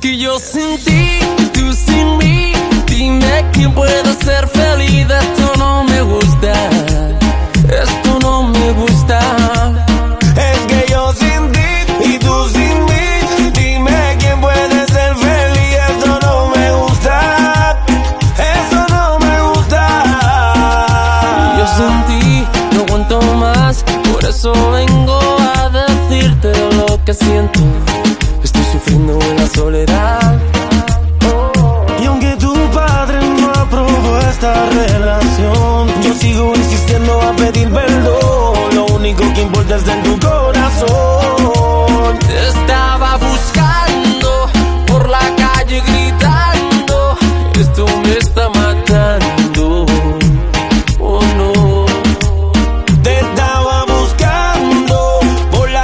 que yo sin ti, tú sin mí. Dime quién puede ser feliz. Esto no me gusta, esto no me gusta. Es que yo sin ti y tú sin mí. Dime quién puede ser feliz. Eso no me gusta, eso no me gusta. Yo sin ti no aguanto más, por eso vengo a decirte lo que siento. Estoy sufriendo en la soledad.